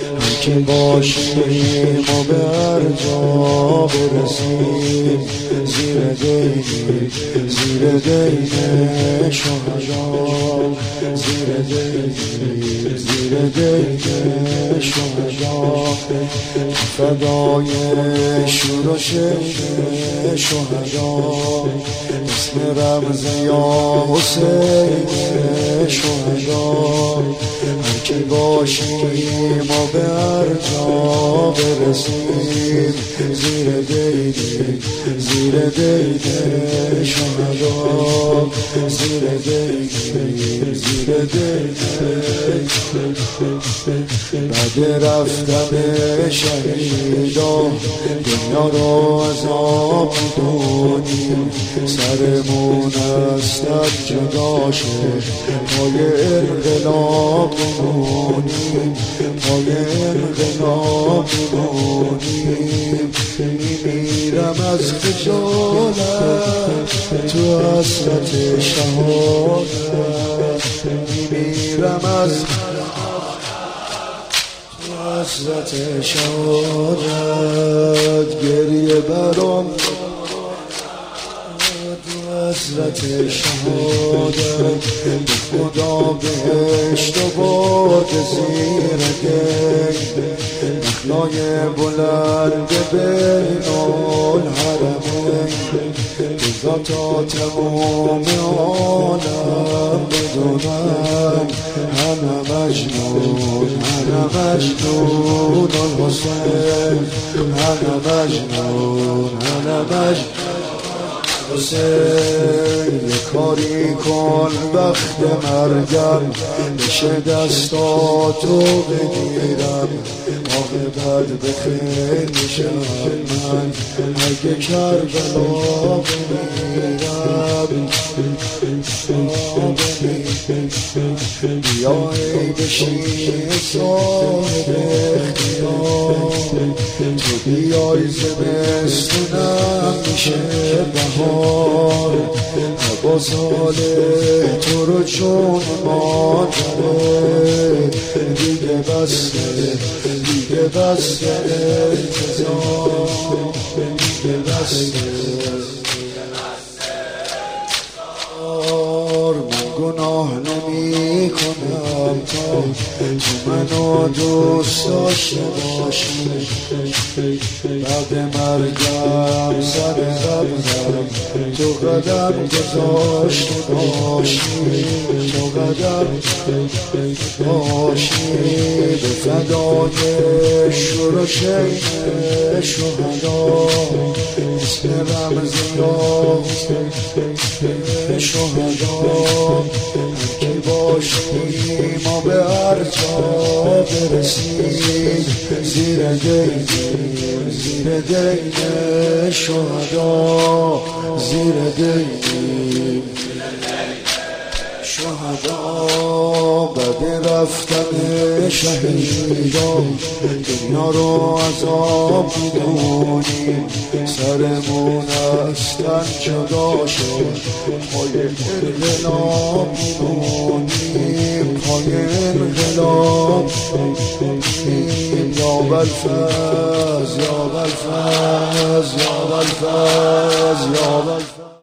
که باشیم و به هر جا برسیم زیر دین شهدا زیر دین شهدا فدای شورش شهدا اسم رمز یا حسین شهدا هر که باشیم و به هر جا برسیم زیر دین شهدا زیر دین بعد رفتن شهیدا دنیا رو عذاب می‌دونیم سرمون است از جدا شد پای انقلاب می‌مونیم پای انقلاب می‌مونیم میمیرم از خجالت تو حسرت شهادت میمیرم از حسرت شهادت گریه برام حسرت شهادت خدا بهشت و برد زیر دی نخلای بلند بین الحرمین بذار تا تمام عالم بدونن انا مجنون الحسین انا مجنون حسین یه کاری کن وقت مرگم بشه دستاتو بگیرم عاقبت به خیر میشم من اگه کربلا بمیرم بیایی بشین صاحب اختیار تو بیای زمستونم میشه بهار هوا ساله تو رو چون مادره دیگه بسته انتظار دیگه بسته من گناه نمی کنم تا تو منو دوست داشته باشی بعد مرگم سر قبرم تو قدم گذاشته باشی به فدای شورش شهدا اسم رمز یا شهدا که باشیم و به هر جا برسیم زیر دین شهدا زیر دین شهدا بعد رفتن شهیدا دنیا رو عذاب می‌دونیم سرمون از تن جدا شد پای انقلاب می‌مونیم پای انقلاب می‌مونیم یا بلفز